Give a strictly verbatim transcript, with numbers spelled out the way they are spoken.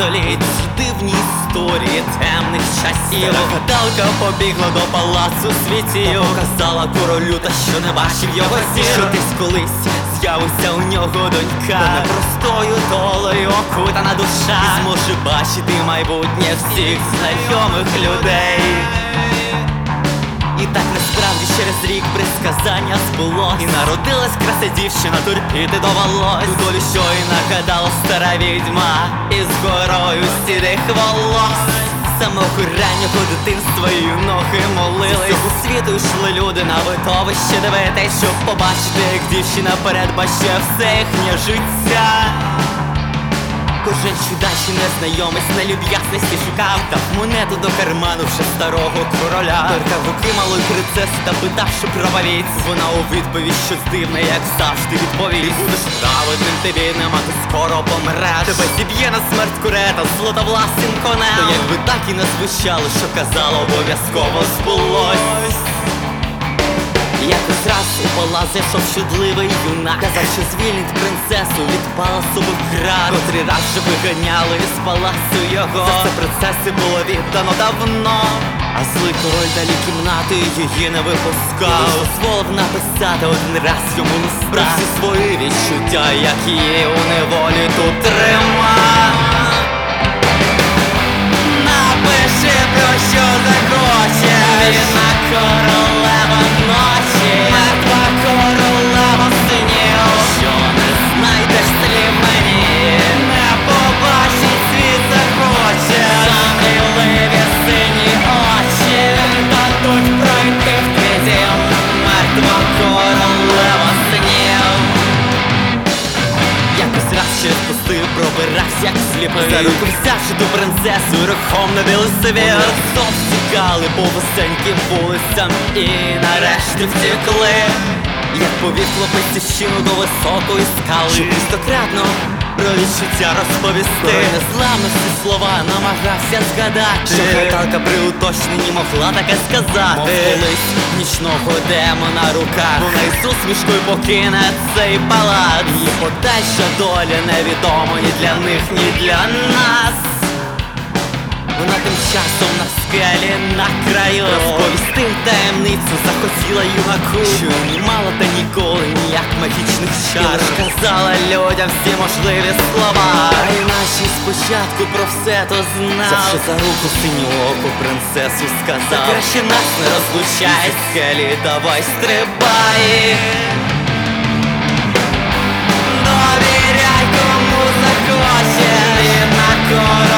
століть, дивні історії темних часів. Гадалка побігла до палацу світів, показала королю, та що не бачив його зір, що десь колись з'явиться у нього донька, та непростою долею окутана душа, і зможе бачити майбутнє всіх знайомих людей. І так насправді через рік предсказання збулось, і народилась краса дівчина, терпіти довелось ту долю, що й нагадала стара відьма із горою сідих волос. З самого раннього дитинства її ноги молились, з цього світу йшли люди на видовище дивитись, щоб побачити, як дівчина передбачає все їхнє життя. Кожен чудачі незнайомець на люб'язності шукав, дав монету до карману вже старого короля. Торкав руки малої принцеси та питав, що правовіць. Вона у відповідь щось дивне, як завжди відповість: будеш праведним, ти бідним, а ти скоро помреш. Тебе зіб'є на смерть курета златовласим конем. То якби так і не звучало, що казала, обов'язково збулось. Якось раз у палац зайшов чудливий юнак, казав, що звільнить принцесу від палацу град, котрий раз вже виганяли з палацу його. За це принцеси було віддано давно, а злий король далі кімнати її не випускав, і дозволив написати один раз йому листа про всі свої відчуття, як її у неволі тут тримав. Напиши, про що захоче вільна королева ночі, мертва королева синів, що не знайдеш слів мені, не побачить світ захоче, замрійливі сині очі дадуть пройти в твій дім, мертва королева синів. Якось раз через пусти пробирався, як сліпий, за руку взявши ту принцесу, рухом на велосипед. Разом стікали по висеньким вулицям і нарешті втекли, як повів хлопець дівчину до високої скали, щоб істократно про відчуття розповісти. Про незламності слова намагався згадати, що гадалка при уточненні могла таке сказати. Мов колись нічного демона рука, вона із усмішкою покине цей палац. Її подальша доля невідома ні для них, ні для нас. Вона тим часом на скелі на краю розповісти таємницю захотіла юнаку, що не мала та ніколи ніяк магічних чар, і лиш казала людям всі можливі слова. А іначе спочатку про все то знав, завжди за руку синю оку принцесу сказав: та краще нас не розлучай, зі скелі давай стрибай. Довіряй кому захочеш, вільна королева.